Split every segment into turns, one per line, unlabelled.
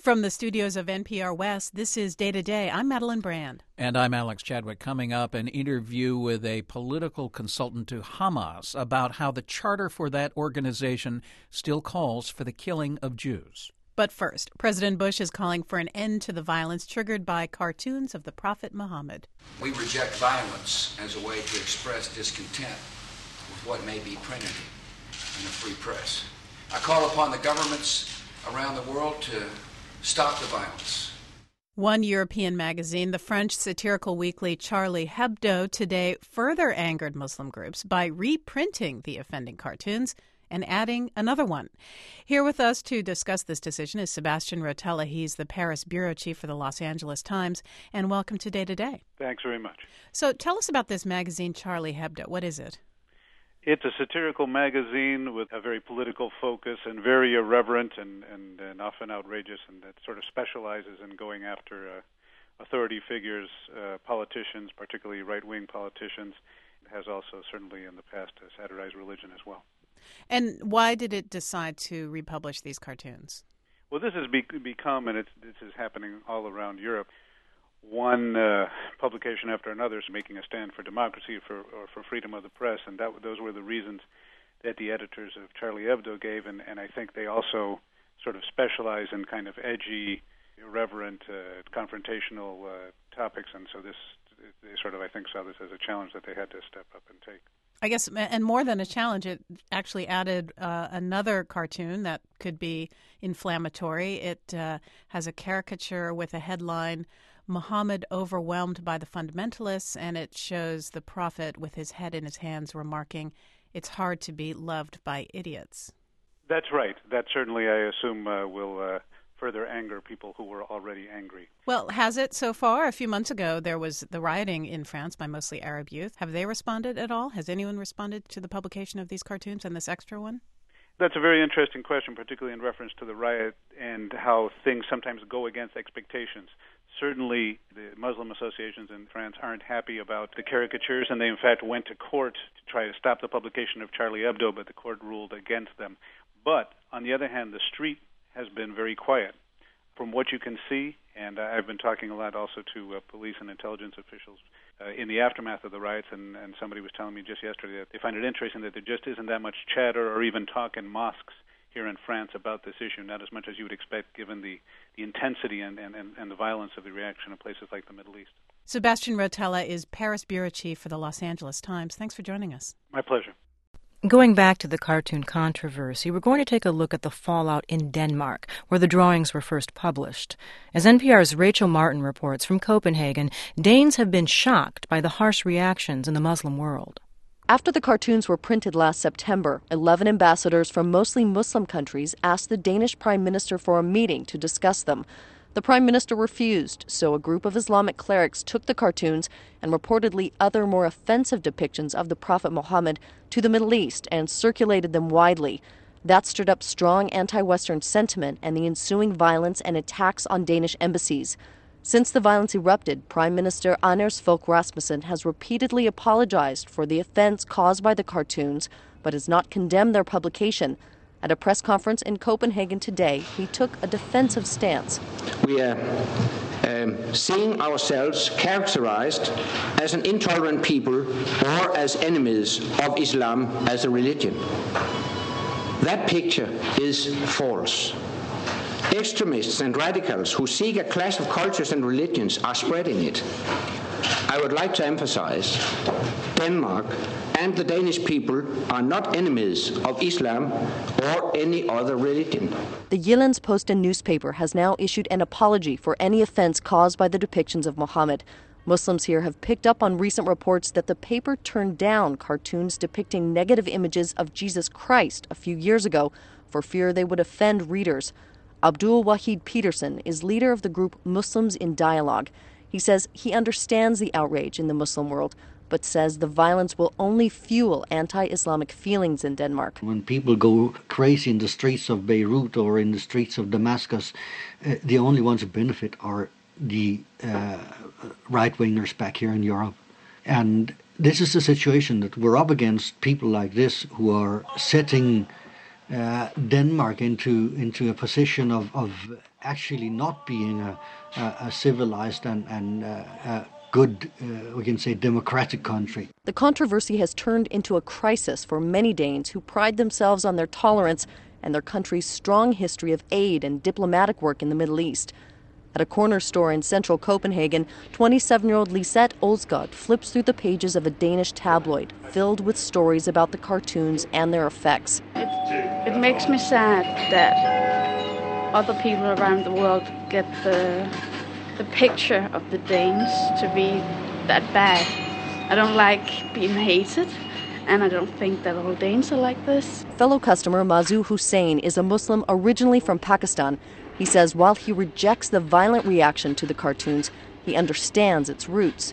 From the studios of NPR West, this is Day to Day. I'm Madeline Brand.
And I'm Alex Chadwick. Coming up, an interview with a political consultant to Hamas about how the charter for that organization still calls for the killing of Jews.
But first, President Bush is calling for an end to the violence triggered by cartoons of the Prophet Muhammad.
We reject violence as a way to express discontent with what may be printed in the free press. I call upon the governments around the world to stop the violence.
One European magazine, the French satirical weekly Charlie Hebdo, today further angered Muslim groups by reprinting the offending cartoons and adding another one. Here with us to discuss this decision is Sebastian Rotella. He's the Paris bureau chief for the Los Angeles Times. And welcome to Day to Day.
Thanks very much.
So tell us about this magazine, Charlie Hebdo. What is it?
It's a satirical magazine with a very political focus and very irreverent and often outrageous, and that sort of specializes in going after authority figures, politicians, particularly right-wing politicians. It has also certainly in the past satirized religion as well.
And why did it decide to republish these cartoons?
Well, this has become, and this is happening all around Europe, one publication after another is making a stand for democracy or for freedom of the press, and those were the reasons that the editors of Charlie Hebdo gave, and I think they also sort of specialize in kind of edgy, irreverent, confrontational topics, and so they sort of, I think, saw this as a challenge that they had to step up and take.
I guess, and more than a challenge, it actually added another cartoon that could be inflammatory. It has a caricature with a headline, Muhammad overwhelmed by the fundamentalists, and it shows the prophet with his head in his hands remarking, it's hard to be loved by idiots. That's
right. That certainly, I assume, will further anger people who were already angry.
Well, has it so far? A few months ago, there was the rioting in France by mostly Arab youth. Have they responded at all? Has anyone responded to the publication of these cartoons and this extra one?
That's a very interesting question, particularly in reference to the riot and how things sometimes go against expectations. Certainly, the Muslim associations in France aren't happy about the caricatures, and they, in fact, went to court to try to stop the publication of Charlie Hebdo, but the court ruled against them. But, on the other hand, the street has been very quiet. From what you can see, and I've been talking a lot also to police and intelligence officials in the aftermath of the riots, and somebody was telling me just yesterday that they find it interesting that there just isn't that much chatter or even talk in mosques here in France about this issue, not as much as you would expect given the intensity and the violence of the reaction in places like the Middle East.
Sebastian Rotella is Paris bureau chief for the Los Angeles Times. Thanks for joining us.
My pleasure.
Going back to the cartoon controversy, we're going to take a look at the fallout in Denmark, where the drawings were first published. As NPR's Rachel Martin reports from Copenhagen, Danes have been shocked by the harsh reactions in the Muslim world.
After the cartoons were printed last September, 11 ambassadors from mostly Muslim countries asked the Danish Prime Minister for a meeting to discuss them. The Prime Minister refused, so a group of Islamic clerics took the cartoons and reportedly other more offensive depictions of the Prophet Muhammad to the Middle East and circulated them widely. That stirred up strong anti-Western sentiment and the ensuing violence and attacks on Danish embassies. Since the violence erupted, Prime Minister Anders Fogh Rasmussen has repeatedly apologized for the offense caused by the cartoons, but has not condemned their publication. At a press conference in Copenhagen today, he took a defensive stance.
We are seeing ourselves characterized as an intolerant people or as enemies of Islam as a religion. That picture is false. Extremists and radicals who seek a clash of cultures and religions are spreading it. I would like to emphasize Denmark and the Danish people are not enemies of Islam or any other religion.
The Jyllands-Posten newspaper has now issued an apology for any offense caused by the depictions of Muhammad. Muslims here have picked up on recent reports that the paper turned down cartoons depicting negative images of Jesus Christ a few years ago for fear they would offend readers. Abdul Wahid Peterson is leader of the group Muslims in Dialogue. He says he understands the outrage in the Muslim world, but says the violence will only fuel anti-Islamic feelings in Denmark.
When people go crazy in the streets of Beirut or in the streets of Damascus, the only ones who benefit are the right-wingers back here in Europe. And this is the situation that we're up against, people like this who are setting Denmark into a position of actually not being a civilized and good, we can say, democratic country.
The controversy has turned into a crisis for many Danes who pride themselves on their tolerance and their country's strong history of aid and diplomatic work in the Middle East. At a corner store in central Copenhagen, 27-year-old Lisette Olsgaard flips through the pages of a Danish tabloid filled with stories about the cartoons and their effects.
It makes me sad that other people around the world get the picture of the Danes to be that bad. I don't like being hated, and I don't think that all Danes are like this.
Fellow customer Mazu Hussain is a Muslim originally from Pakistan. He says while he rejects the violent reaction to the cartoons, he understands its roots.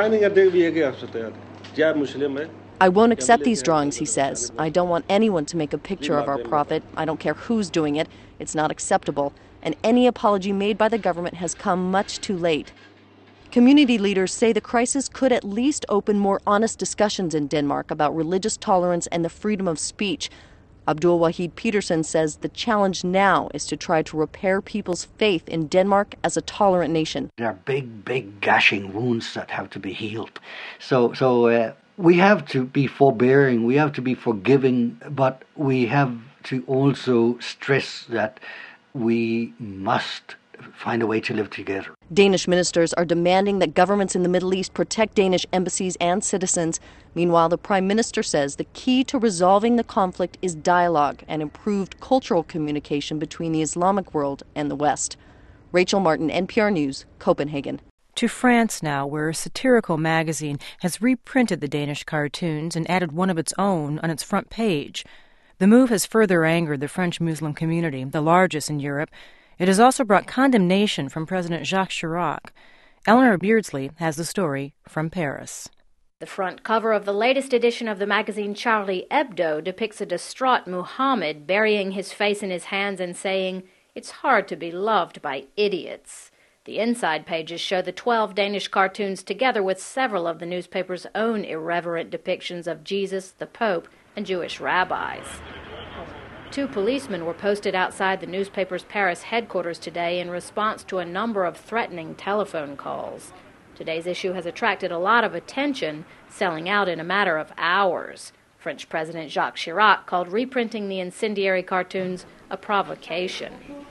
I won't accept these drawings, he says. I don't want anyone to make a picture of our prophet. I don't care who's doing it. It's not acceptable. And any apology made by the government has come much too late. Community leaders say the crisis could at least open more honest discussions in Denmark about religious tolerance and the freedom of speech. Abdul Wahid Peterson says the challenge now is to try to repair people's faith in Denmark as a tolerant nation.
There are big gashing wounds that have to be healed. So we have to be forbearing, we have to be forgiving, but we have to also stress that we must find a way to live together.
Danish ministers are demanding that governments in the Middle East protect Danish embassies and citizens. Meanwhile, the Prime Minister says the key to resolving the conflict is dialogue and improved cultural communication between the Islamic world and the West. Rachel Martin, NPR News, Copenhagen.
To France now, where a satirical magazine has reprinted the Danish cartoons and added one of its own on its front page. The move has further angered the French Muslim community, the largest in Europe. It has also brought condemnation from President Jacques Chirac. Eleanor Beardsley has the story from Paris.
The front cover of the latest edition of the magazine Charlie Hebdo depicts a distraught Muhammad burying his face in his hands and saying, "It's hard to be loved by idiots." The inside pages show the 12 Danish cartoons together with several of the newspaper's own irreverent depictions of Jesus, the Pope, and Jewish rabbis. 2 policemen were posted outside the newspaper's Paris headquarters today in response to a number of threatening telephone calls. Today's issue has attracted a lot of attention, selling out in a matter of hours. French President Jacques Chirac called reprinting the incendiary cartoons a provocation.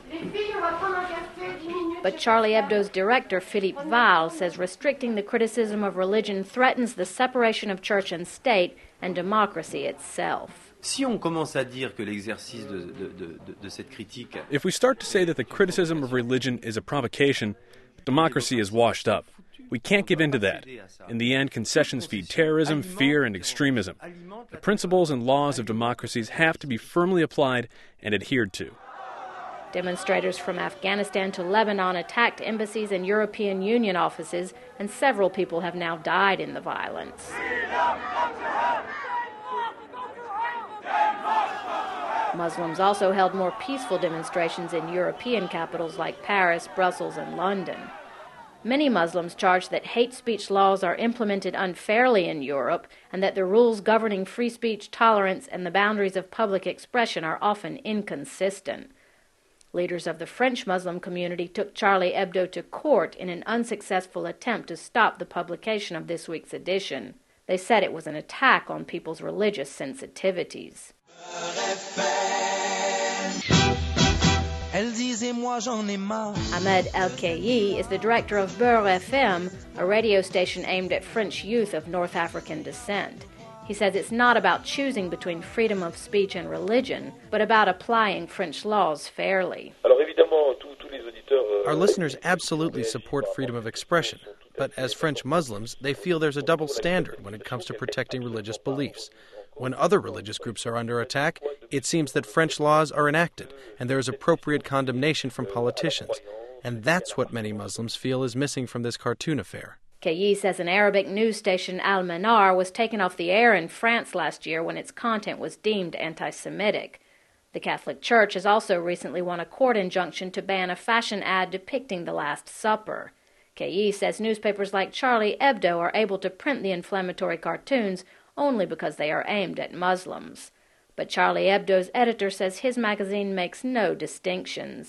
But Charlie Hebdo's director, Philippe Val, says restricting the criticism of religion threatens the separation of church and state and democracy itself.
If we start to say that the criticism of religion is a provocation, democracy is washed up. We can't give in to that. In the end, concessions feed terrorism, fear, and extremism. The principles and laws of democracies have to be firmly applied and adhered to.
Demonstrators from Afghanistan to Lebanon attacked embassies and European Union offices, and several people have now died in the violence. Muslims also held more peaceful demonstrations in European capitals like Paris, Brussels, and London. Many Muslims charge that hate speech laws are implemented unfairly in Europe and that the rules governing free speech, tolerance, and the boundaries of public expression are often inconsistent. Leaders of the French Muslim community took Charlie Hebdo to court in an unsuccessful attempt to stop the publication of this week's edition. They said it was an attack on people's religious sensitivities. Ahmed El-Kayi is the director of Beurre FM, a radio station aimed at French youth of North African descent. He says it's not about choosing between freedom of speech and religion, but about applying French laws fairly.
Our listeners absolutely support freedom of expression, but as French Muslims, they feel there's a double standard when it comes to protecting religious beliefs. When other religious groups are under attack, it seems that French laws are enacted, and there is appropriate condemnation from politicians. And that's what many Muslims feel is missing from this cartoon affair.
Kayi says an Arabic news station, Al Manar, was taken off the air in France last year when its content was deemed anti-Semitic. The Catholic Church has also recently won a court injunction to ban a fashion ad depicting the Last Supper. Kayi says newspapers like Charlie Hebdo are able to print the inflammatory cartoons only because they are aimed at Muslims. But Charlie Hebdo's editor says his magazine makes no distinctions.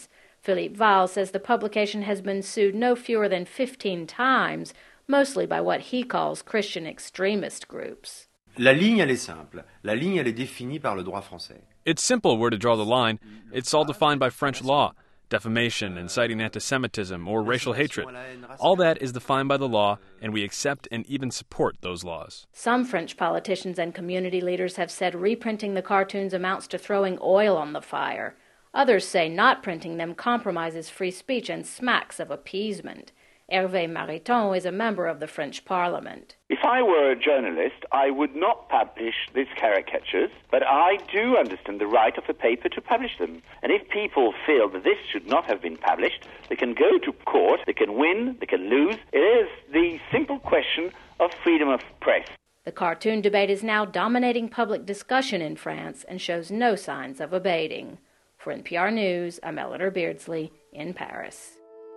Philippe Val says the publication has been sued no fewer than 15 times, mostly by what he calls Christian extremist groups.
La ligne, elle est simple. La ligne, elle est définie par le droit français.
It's simple where to draw the line. It's all defined by French law. Defamation, inciting anti-Semitism, or racial hatred. All that is defined by the law, and we accept and even support those laws.
Some French politicians and community leaders have said reprinting the cartoons amounts to throwing oil on the fire. Others say not printing them compromises free speech and smacks of appeasement. Hervé Mariton is a member of the French Parliament.
If I were a journalist, I would not publish these caricatures, but I do understand the right of the paper to publish them. And if people feel that this should not have been published, they can go to court, they can win, they can lose. It is the simple question of freedom of press.
The cartoon debate is now dominating public discussion in France and shows no signs of abating. For NPR News, I'm Eleanor Beardsley in Paris.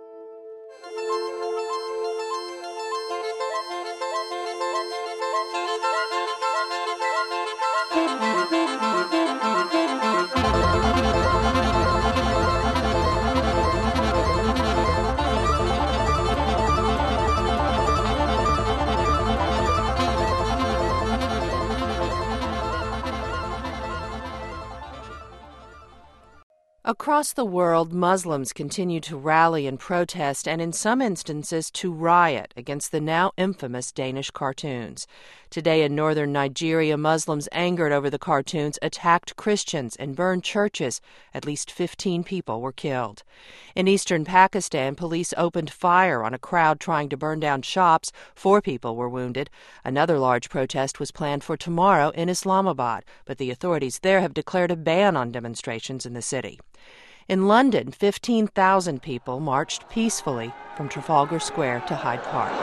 Across the world, Muslims continue to rally and protest and in some instances to riot against the now infamous Danish cartoons. Today in northern Nigeria, Muslims angered over the cartoons attacked Christians and burned churches. At least 15 people were killed. In eastern Pakistan, police opened fire on a crowd trying to burn down shops. 4 people were wounded. Another large protest was planned for tomorrow in Islamabad, but the authorities there have declared a ban on demonstrations in the city. In London, 15,000 people marched peacefully from Trafalgar Square to Hyde Park.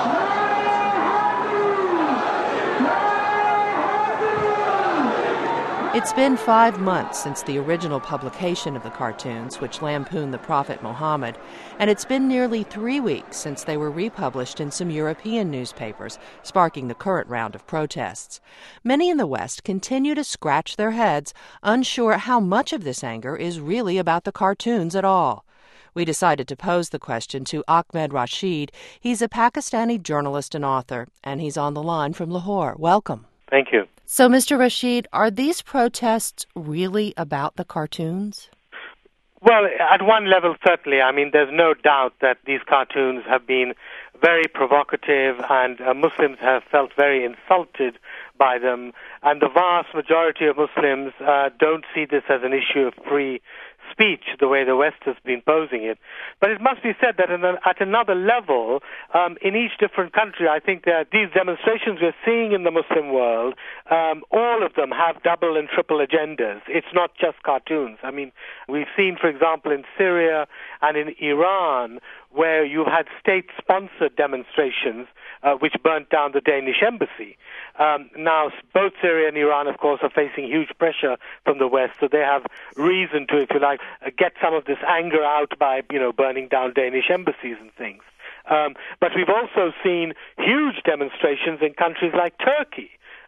It's been 5 months since the original publication of the cartoons, which lampoon the Prophet Muhammad, and it's been nearly 3 weeks since they were republished in some European newspapers, sparking the current round of protests. Many in the West continue to scratch their heads, unsure how much of this anger is really about the cartoons at all. We decided to pose the question to Ahmed Rashid. He's a Pakistani journalist and author, and he's on the line from Lahore. Welcome.
Thank you.
So, Mr. Rashid, are these protests really about the cartoons?
Well, at one level, certainly. I mean, there's no doubt that these cartoons have been very provocative and Muslims have felt very insulted by them. And the vast majority of Muslims don't see this as an issue of free speech the way the West has been posing it. But it must be said that at another level, in each different country, I think that these demonstrations we're seeing in the Muslim world, all of them have double and triple agendas. It's not just cartoons. I mean, we've seen, for example, in Syria and in Iran, where you had state-sponsored demonstrations which burnt down the Danish embassy. Now, both Syria and Iran, of course, are facing huge pressure from the West, so they have reason to, if you like, get some of this anger out by, burning down Danish embassies and things. But we've also seen huge demonstrations in countries like Turkey,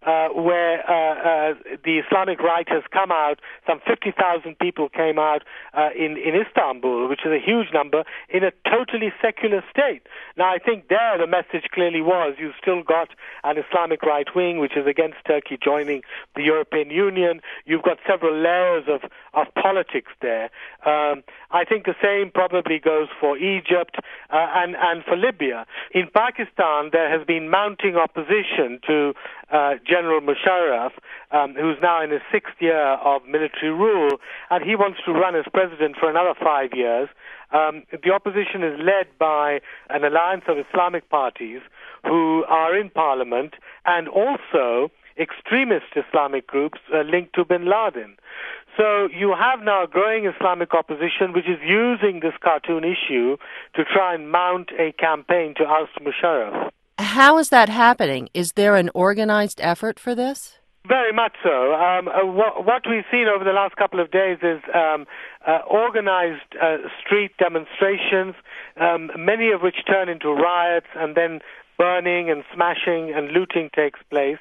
where the Islamic right has come out. Some 50,000 people came out in Istanbul, which is a huge number, in a totally secular state. Now, I think there the message clearly was you've still got an Islamic right wing, which is against Turkey joining the European Union. You've got several layers of politics there. I think the same probably goes for Egypt and for Libya. In Pakistan, there has been mounting opposition to General Musharraf, who's now in his 6th year of military rule, and he wants to run as president for another 5 years. The opposition is led by an alliance of Islamic parties who are in parliament and also extremist Islamic groups linked to bin Laden. So you have now a growing Islamic opposition which is using this cartoon issue to try and mount a campaign to oust Musharraf.
How is that happening? Is there an organized effort for this?
Very much so. What we've seen over the last couple of days is organized street demonstrations, many of which turn into riots, and then burning and smashing and looting takes place.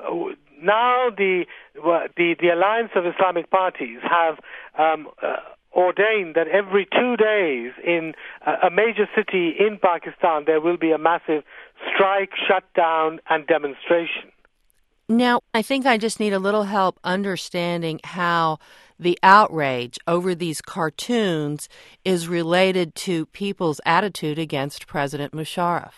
Now the alliance of Islamic parties have ordained that every 2 days in a major city in Pakistan there will be a massive strike, shutdown, and demonstration.
Now, I think I just need a little help understanding how the outrage over these cartoons is related to people's attitude against President Musharraf.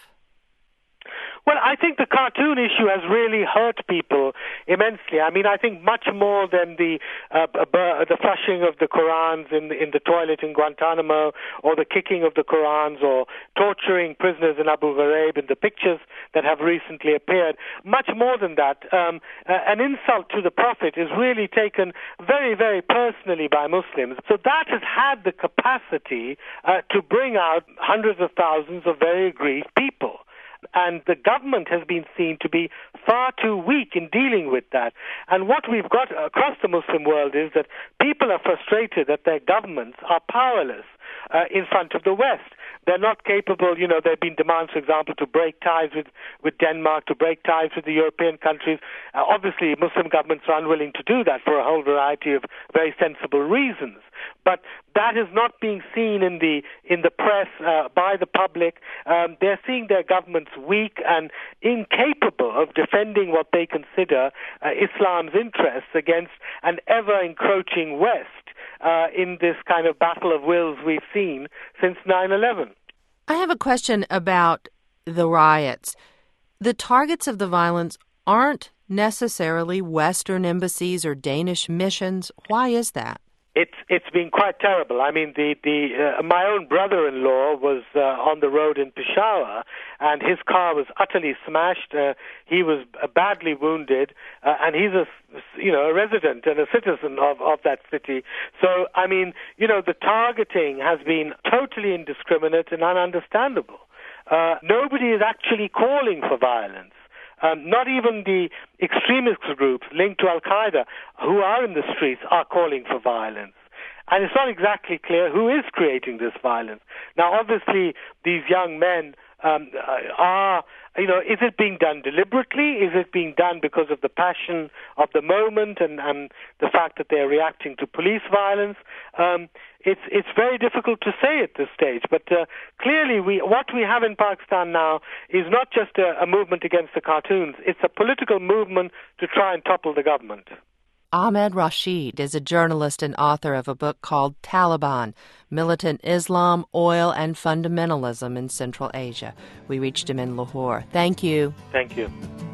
Well, I think the cartoon issue has really hurt people immensely. I mean, I think much more than the flushing of the Qurans in the toilet in Guantanamo, or the kicking of the Qurans, or torturing prisoners in Abu Ghraib, and the pictures that have recently appeared. Much more than that, an insult to the Prophet is really taken very, very personally by Muslims. So that has had the capacity to bring out hundreds of thousands of very aggrieved people. And the government has been seen to be far too weak in dealing with that. And what we've got across the Muslim world is that people are frustrated that their governments are powerless in front of the West. They're not capable, there have been demands, for example, to break ties with Denmark, to break ties with the European countries. Obviously, Muslim governments are unwilling to do that for a whole variety of very sensible reasons. But that is not being seen in the press by the public. They're seeing their governments weak and incapable of defending what they consider Islam's interests against an ever-encroaching West in this kind of battle of wills we've seen since 9/11.
I have a question about the riots. The targets of the violence aren't necessarily Western embassies or Danish missions. Why is that?
It's been quite terrible. I mean, my own brother-in-law was on the road in Peshawar, and his car was utterly smashed. He was badly wounded, and he's a resident and a citizen of that city. So, I mean, the targeting has been totally indiscriminate and ununderstandable. Nobody is actually calling for violence. Not even the extremist groups linked to Al-Qaeda who are in the streets are calling for violence. And it's not exactly clear who is creating this violence. Now, obviously, these young men is it being done deliberately? Is it being done because of the passion of the moment and the fact that they're reacting to police violence? It's very difficult to say at this stage, but clearly what we have in Pakistan now is not just a movement against the cartoons, it's a political movement to try and topple the government.
Ahmed Rashid is a journalist and author of a book called Taliban, Militant Islam, Oil, and Fundamentalism in Central Asia. We reached him in Lahore. Thank you.
Thank you.